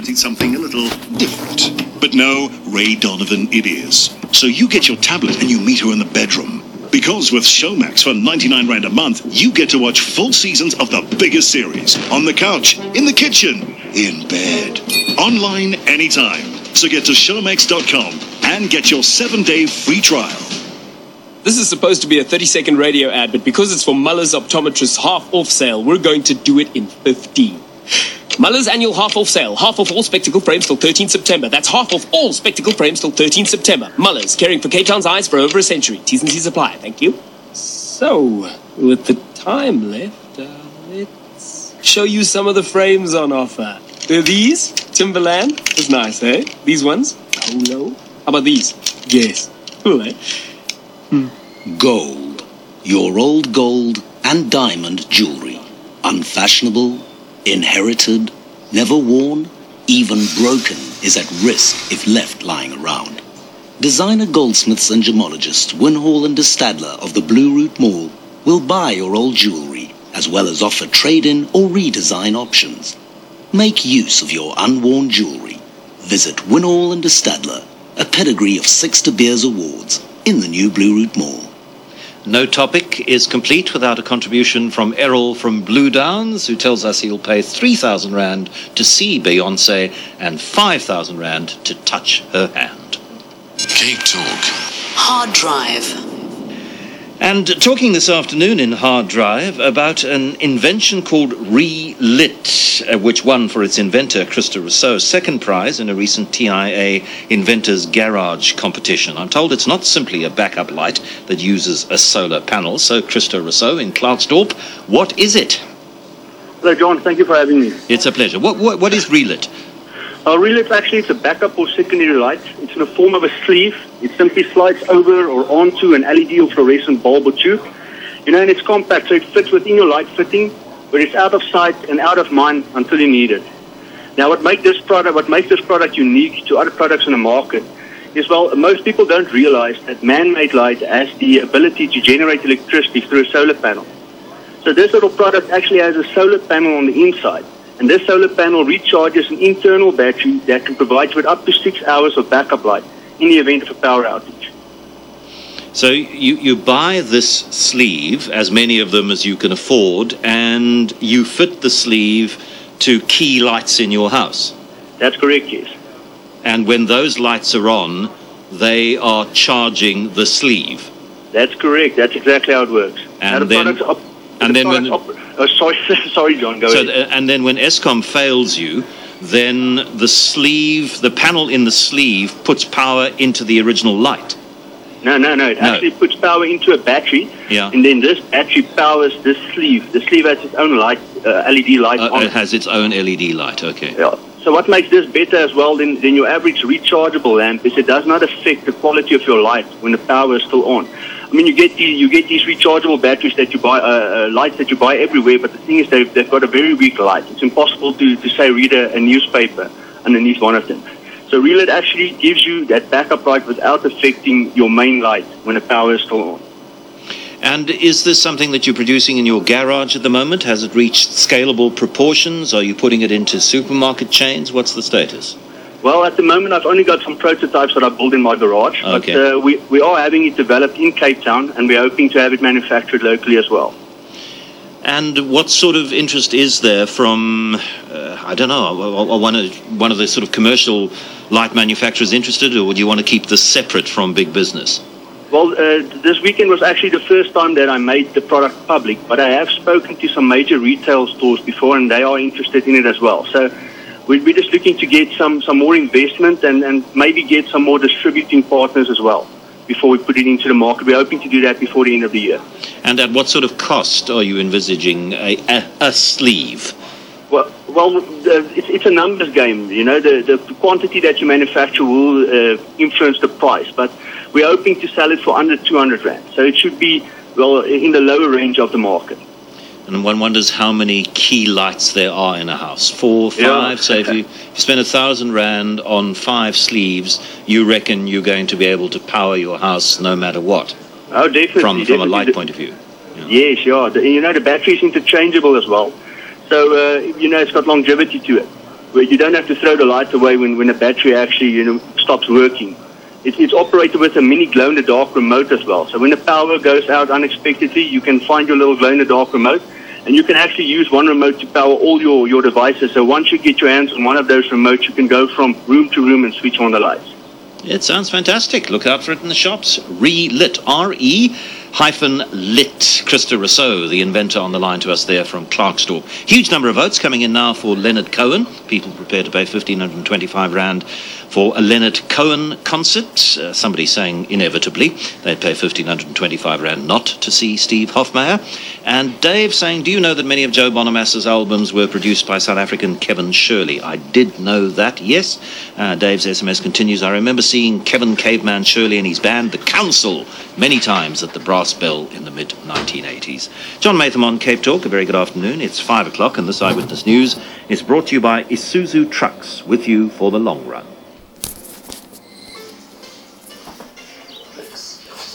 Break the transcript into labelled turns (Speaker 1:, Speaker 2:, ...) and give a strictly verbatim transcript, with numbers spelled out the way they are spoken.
Speaker 1: wanting something a little different. But no, Ray Donovan it is. So you get your tablet and you meet her in the bedroom. Because with Showmax for ninety-nine rand a month, you get to watch full seasons of the biggest series on the couch, in the kitchen, in bed, online anytime. So get to showmax dot com and get your seven-day free trial.
Speaker 2: This is supposed to be a thirty-second radio ad, but because it's for Muller's Optometrist's half-off sale, we're going to do it in fifteen. Muller's annual half-off sale. Half off all spectacle frames till thirteenth September. That's half off all spectacle frames till thirteenth September. Muller's, caring for Cape Town's eyes for over a century. T's and C's apply. Thank you. So, with the time left, uh, let's show you some of the frames on offer. They're these. Timberland. That's nice, eh? These ones. Polo. How about these? Yes. Cool, eh? Hmm.
Speaker 3: Gold. Your old gold and diamond jewelry. Unfashionable, inherited, never worn, even broken is at risk if left lying around. Designer goldsmiths and gemologists Winhall and de Stadler of the Blue Route Mall will buy your old jewelry as well as offer trade-in or redesign options. Make use of your unworn jewelry. Visit Winhall and de Stadler, a pedigree of six De Beers awards in the new Blue Route Mall.
Speaker 4: No topic is complete without a contribution from Errol from Blue Downs, who tells us he'll pay three thousand rand to see Beyonce and five thousand rand to touch her hand.
Speaker 1: Cape Talk.
Speaker 5: Hard Drive.
Speaker 4: And talking this afternoon in Hard Drive about an invention called Relit, uh, which won for its inventor, Christa Rousseau, second prize in a recent T I A Inventors Garage competition. I'm told it's not simply a backup light that uses a solar panel. So, Christa Rousseau in Cloudsdorp, what is it?
Speaker 6: Hello, John. Thank you for having me.
Speaker 4: It's a pleasure. What, what, what is Relit?
Speaker 6: Uh, Relit actually it's a backup or secondary light. It's in the form of a sleeve. It simply slides over or onto an L E D or fluorescent bulb or tube. You know, and it's compact, so it fits within your light fitting, where it's out of sight and out of mind until you need it. Now, what makes this product, what makes this product unique to other products in the market is, well, most people don't realize that man-made light has the ability to generate electricity through a solar panel. So this little product actually has a solar panel on the inside. And this solar panel recharges an internal battery that can provide you with up to six hours of backup light in the event of a power outage.
Speaker 4: So you, you buy this sleeve, as many of them as you can afford, and you fit the sleeve to key lights in your house.
Speaker 6: That's correct, yes.
Speaker 4: And when those lights are on, they are charging the sleeve.
Speaker 6: That's correct. That's exactly how it works.
Speaker 4: And
Speaker 6: now the
Speaker 4: then...
Speaker 6: product's op-
Speaker 4: And
Speaker 6: the
Speaker 4: then when,
Speaker 6: op- oh, sorry, sorry, John, go
Speaker 4: so
Speaker 6: ahead.
Speaker 4: th- and then when Eskom fails you, then the sleeve, the panel in the sleeve puts power into the original light.
Speaker 6: No, no, no. It
Speaker 4: No.
Speaker 6: actually puts power into a battery,
Speaker 4: Yeah.
Speaker 6: and then this battery powers this sleeve. The sleeve has its own light, uh, L E D light
Speaker 4: Uh,
Speaker 6: on
Speaker 4: it
Speaker 6: it.
Speaker 4: has its own L E D light, okay.
Speaker 6: Yeah. So what makes this better as well than, than your average rechargeable lamp is it does not affect the quality of your light when the power is still on. I mean, you get the, you get these rechargeable batteries that you buy, uh, uh, lights that you buy everywhere, but the thing is they've, they've got a very weak light. It's impossible to, to say read a, a newspaper underneath one of them. So Relit actually gives you that backup light without affecting your main light when the power is still on.
Speaker 4: And is this something that you're producing in your garage at the moment? Has it reached scalable proportions? Are you putting it into supermarket chains? What's the status?
Speaker 6: Well, at the moment, I've only got some prototypes that I built in my garage.
Speaker 4: Okay.
Speaker 6: But uh, we, we are having it developed in Cape Town, and we're hoping to have it manufactured locally as well.
Speaker 4: And what sort of interest is there from, uh, I don't know, are one of, one of the sort of commercial light manufacturers interested, or would you want to keep this separate from big business?
Speaker 6: Well, uh, this weekend was actually the first time that I made the product public, but I have spoken to some major retail stores before, and they are interested in it as well. So we're just looking to get some, some more investment and, and maybe get some more distributing partners as well before we put it into the market. We're hoping to do that before the end of the year.
Speaker 4: And at what sort of cost are you envisaging a, a, a sleeve?
Speaker 6: Well, well, uh, it's, it's a numbers game. You know, the, the quantity that you manufacture will uh, influence the price, but we're hoping to sell it for under two hundred rand. So it should be, well, in the lower range of the market.
Speaker 4: And one wonders how many key lights there are in a house. Four, five.
Speaker 6: Yeah.
Speaker 4: So if you, if you spend a thousand rand on five sleeves, you reckon you're going to be able to power your house no matter what?
Speaker 6: Oh, definitely.
Speaker 4: From, from
Speaker 6: definitely.
Speaker 4: a light point of view. Yeah.
Speaker 6: Yes, yeah. The, you know, the battery is interchangeable as well. So, uh, you know, it's got longevity to it. where you don't have to throw the lights away when, when a battery actually, you know, stops working. It, it's operated with a mini glow-in-the-dark remote as well. So when the power goes out unexpectedly, you can find your little glow-in-the-dark remote, and you can actually use one remote to power all your, your devices. So once you get your hands on one of those remotes, you can go from room to room and switch on the lights.
Speaker 4: It sounds fantastic. Look out for it in the shops. Re-Lit. R E hyphen lit. Krista Rousseau, the inventor, on the line to us there from Clarksdorp. Huge number of votes coming in now for Leonard Cohen. People prepared to pay fifteen twenty-five rand for a Leonard Cohen concert. Uh, somebody saying inevitably they'd pay fifteen twenty-five rand not to see Steve Hofmeyer. And Dave saying, do you know that many of Joe Bonamassa's albums were produced by South African Kevin Shirley? I did know that, yes. Uh, Dave's S M S continues. I remember seeing Kevin Caveman Shirley and his band, The Council, many times at the Brass Bell in the mid nineteen eighties. John Matham on Cape Talk. A very good afternoon. It's five o'clock and this Eyewitness News is brought to you by Isuzu Trucks, with you for the long run.